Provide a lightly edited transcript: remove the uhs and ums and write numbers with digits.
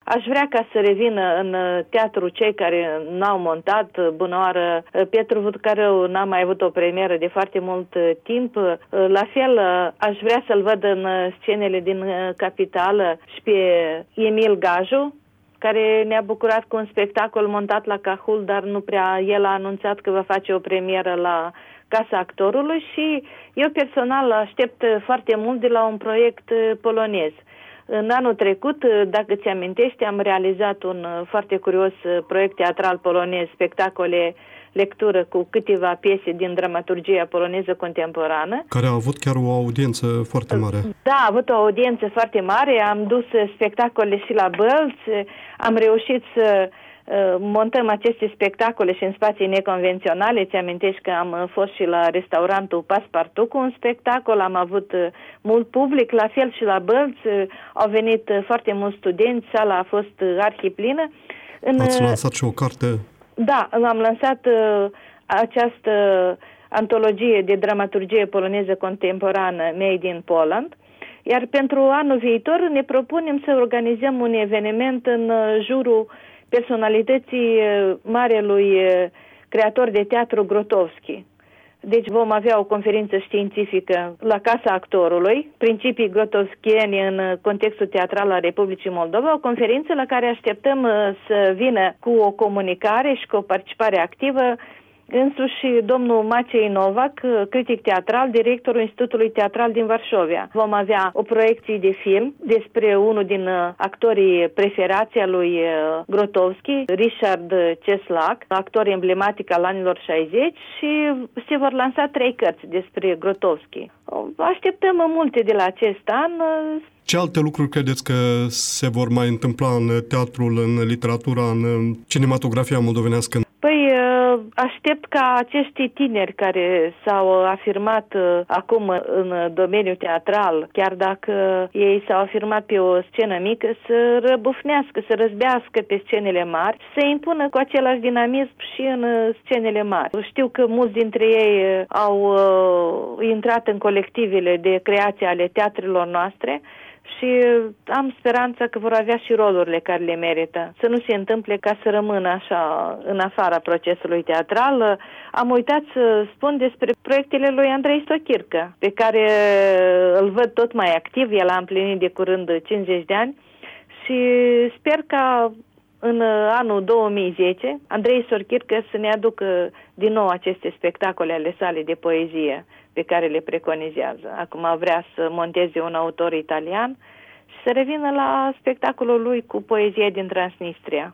Aș vrea ca să revină în teatru cei care n-au montat, bunăoară Pietru Vutcărău n-a mai avut o premieră de foarte mult timp. La fel, aș vrea să-l văd în scenele din capitală și pe Emil Gaju, care ne-a bucurat cu un spectacol montat la Cahul, dar nu prea el a anunțat că va face o premieră la Casa Actorului și eu personal aștept foarte mult de la un proiect polonez. În anul trecut, dacă ți amintești, am realizat un foarte curios proiect teatral polonez, spectacole, lectură cu câteva piese din dramaturgia poloneză contemporană. Care a avut chiar o audiență foarte mare. Da, a avut o audiență foarte mare, am dus spectacole și la Bălți, am reușit să montăm aceste spectacole și în spații neconvenționale. Ți amintești că am fost și la restaurantul Paspartu cu un spectacol, am avut mult public, la fel și la Bălți, au venit foarte mulți studenți, sala a fost arhiplină. Ați lansat și o carte? Da, am lansat această antologie de dramaturgie poloneză contemporană Made in Poland, iar pentru anul viitor ne propunem să organizăm un eveniment în jurul personalității marelui creator de teatru Grotowski. Deci vom avea o conferință științifică la Casa Actorului, principii grotowskieni în contextul teatral al Republicii Moldova, o conferință la care așteptăm să vină cu o comunicare și cu o participare activă însuși domnul Maciej Novak, critic teatral, directorul Institutului Teatral din Varșovia. Vom avea o proiecție de film despre unul din actorii preferați a lui Grotowski, Richard Cieslak, actor emblematic al anilor 60, și se vor lansa 3 cărți despre Grotowski. Așteptăm multe de la acest an. Ce alte lucruri credeți că se vor mai întâmpla în teatrul, în literatura, în cinematografia moldovenească? Păi, aștept ca acești tineri care s-au afirmat acum în domeniul teatral, chiar dacă ei s-au afirmat pe o scenă mică, să răbufnească, să răzbească pe scenele mari, să impună cu același dinamism și în scenele mari. Știu că mulți dintre ei au intrat în colectivele de creație ale teatrelor noastre și am speranța că vor avea și rolurile care le merită. Să nu se întâmple ca să rămână așa în afara procesului teatral. Am uitat să spun despre proiectele lui Andrei Stochircă, pe care îl văd tot mai activ. El a împlinit de curând 50 de ani și sper ca în anul 2010 Andrei Stochircă să ne aducă din nou aceste spectacole ale sale de poezie pe care le preconizează. Acum vrea să monteze un autor italian și să revină la spectacolul lui cu poezie din Transnistria.